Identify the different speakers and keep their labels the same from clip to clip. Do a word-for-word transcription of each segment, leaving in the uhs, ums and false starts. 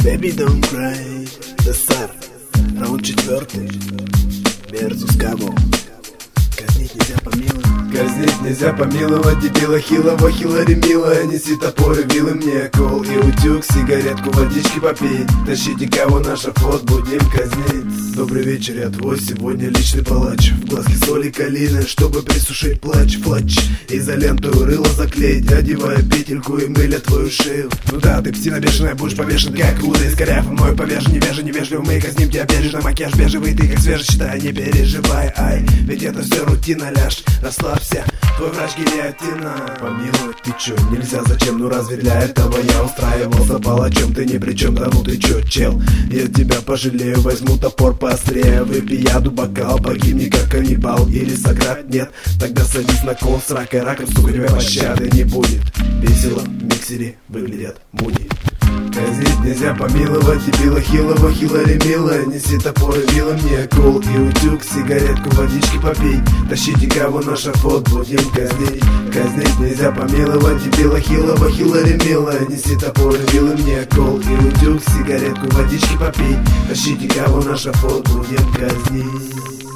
Speaker 1: Baby don't cry, Десар, раунд четвертый, Версус Каво. Казнить нельзя помиловать.
Speaker 2: Казнить нельзя помиловать дебила хилого, Хиллари милая. Неси топоры, вилы мне, кол и утюг, сигаретку, водички попей. Тащите кого на шафот, будем казнить. Добрый вечер, я твой сегодня личный палач. В глазки соли калины, чтобы присушить плач. Флач, изоленту рыло заклеить, одевая петельку и мыля твою шею. Ну да, ты птица бешеная, будешь повешен как Уда из коряфа. Мой повешен, невежа, невежливо, мы казним тебя бережно. Макияж бежевый, ты как свежий, считай, не переживай. Ай, ведь это все рутина, ляжь, расслабься, твой врач гильотина. Помилуй, ты чё, нельзя, зачем, ну разве для этого я устраивался палачом? Ты ни при чем, да ну ты чё, чел, я тебя пожалею, возьму топор поострее. Выпей яду, бокал, погибни как каннибал или Сократ, нет, тогда садись на кол с ракой, раком, сука, тебя пощады не будет. Весело, в миксере выглядят муди. Казнить нельзя помиловать дебила хилого, Хиллари милая. Неси топоры, вилла мне, кол и утюг, сигаретку, водички попей. Тащите кого на шафот, будем казнить. Казнить нельзя помиловать дебила хилого, Хиллари милая. Неси топоры, вилла мне, кол и утюг, сигаретку, водички попей. Тащите кого на шафот, будем казнить.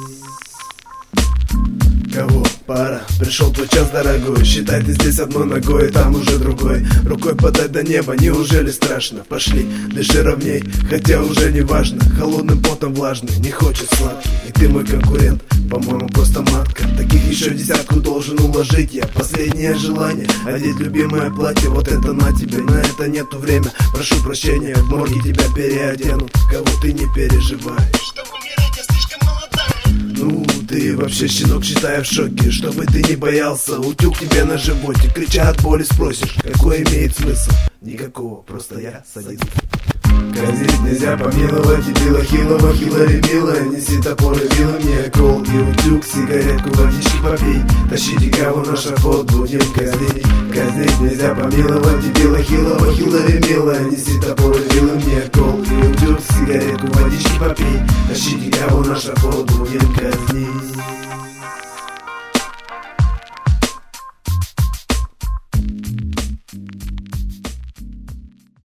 Speaker 2: Кого? Пора, пришел твой час, дорогой. Считай, ты здесь одной ногой, там уже другой. Рукой подать до неба, неужели страшно? Пошли, дыши ровней, хотя уже не важно. Холодным потом влажный, не хочет сладкий. И ты мой конкурент, по-моему, просто матка. Таких еще десятку должен уложить я. Последнее желание, одеть любимое платье. Вот это на тебе, на это нету время. Прошу прощения, в морге тебя переоденут. Кого ты не переживаешь? Ну, ты вообще, щенок, считай, в шоке. Чтобы ты не боялся, утюг тебе на животе. Крича от боли спросишь, какой имеет смысл? Никакого, просто я садист. Казнить нельзя помиловать дебила хилого, Хиллари милая. Неси топоры, вилла мне, кол и утюг, сигаретку, водички попей. Тащите кого на шафот, будем казнить. Казнить нельзя помиловать дебила хилого, Хиллари милая. Неси топоры, вилла мне, кол и утюг, сигаретку, водички попей. Тащите кого на шафот, будем казнить.